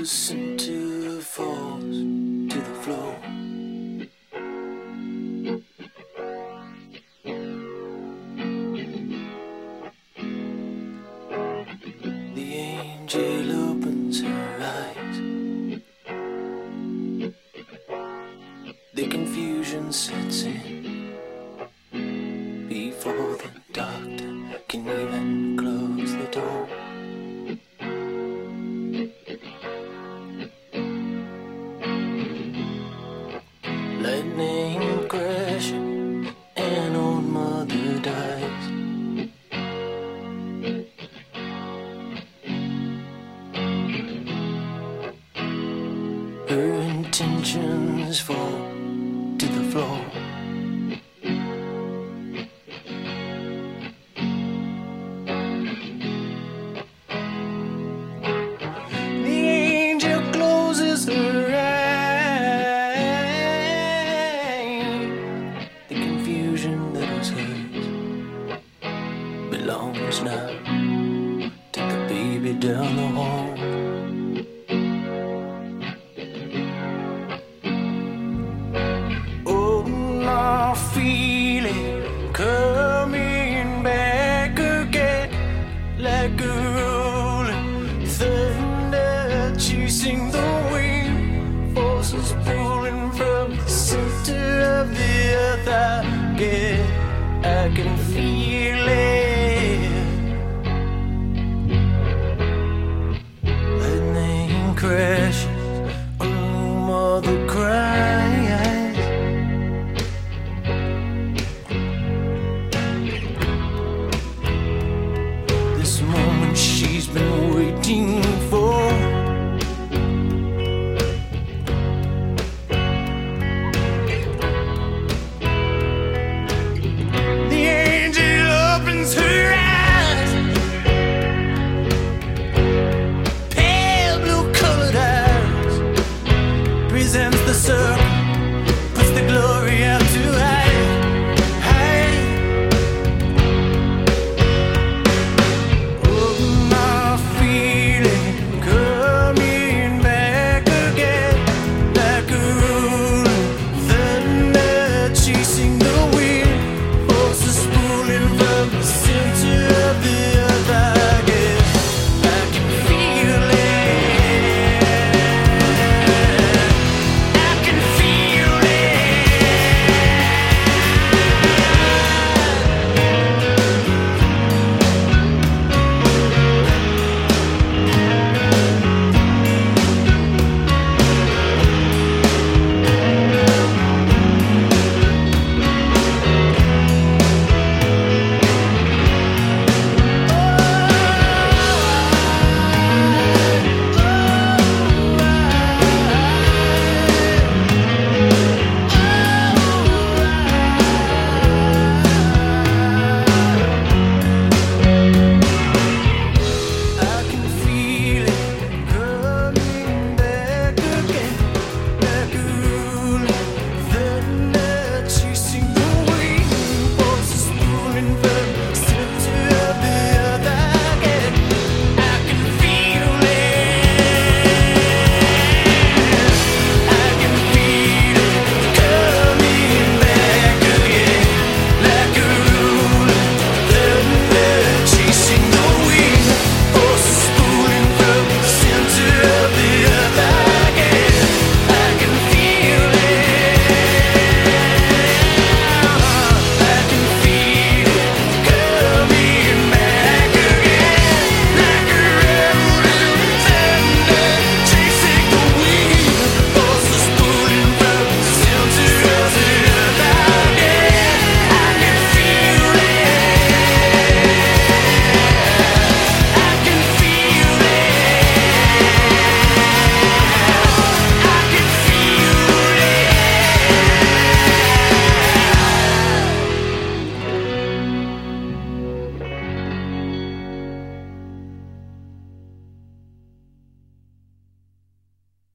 Listen to the falls to the floor. The angel opens her eyes. The confusion sets in before the doctor can even close the door. Lightning crashes and old mother dies. Her intentions fall to the floor. The angel closes her eyes. The confusion that was hers belongs now to the baby down the hall. Oh, I feel it coming back again, like a rolling thunder chasing the wind, forces pulling from the center of the earth. I can feel it.